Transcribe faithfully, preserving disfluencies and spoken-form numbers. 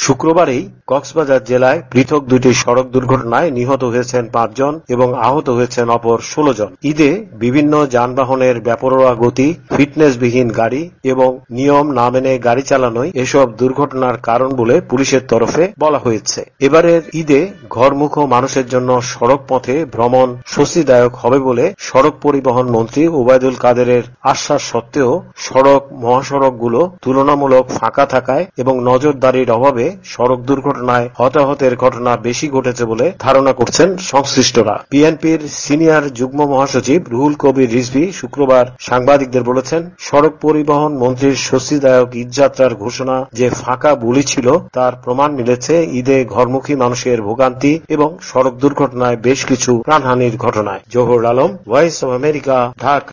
শুক্রবারই কক্সবাজার জেলায় পৃথক দুটি সড়ক দুর্ঘটনায় নিহত হয়েছেন পাঁচজন এবং আহত হয়েছেন অপর ষোলো জন। ঈদে বিভিন্ন যানবাহনের বেপরোয়া গতি, ফিটনেসবিহীন গাড়ি এবং নিয়ম না মেনে গাড়ি চালানোই এসব দুর্ঘটনার কারণ বলে পুলিশের তরফে বলা হয়েছে। এবারের ঈদে ঘরমুখো মানুষের জন্য সড়ক পথে ভ্রমণ স্বস্তিদায়ক হবে বলে সড়ক পরিবহন মন্ত্রী ওবায়দুল কাদেরের আশ্বাস সত্ত্বেও সড়ক মহাসড়কগুলো তুলনামূলক ফাঁকা থাকায় এবং নজরদারির অভাবে সড়ক দুর্ঘটনায় হতাহতের ঘটনা বেশি ঘটেছে বলে ধারণা করছেন সংশ্লিষ্টরা। বিএনপির সিনিয়র যুগ্ম মহাসচিব রুহুল কবির রিজভী শুক্রবার সাংবাদিকদের বলেছেন, সড়ক পরিবহন মন্ত্রীর স্বস্তিদায়ক ঈদযাত্রার ঘোষণা যে ফাঁকা বুলি ছিল তার প্রমাণ মিলেছে ঈদে ঘরমুখী মানুষের ভোগান্তি এবং সড়ক দুর্ঘটনায় বেশ কিছু প্রাণহানির ঘটনায়। Johar Alam, Voice of America, Dhaka.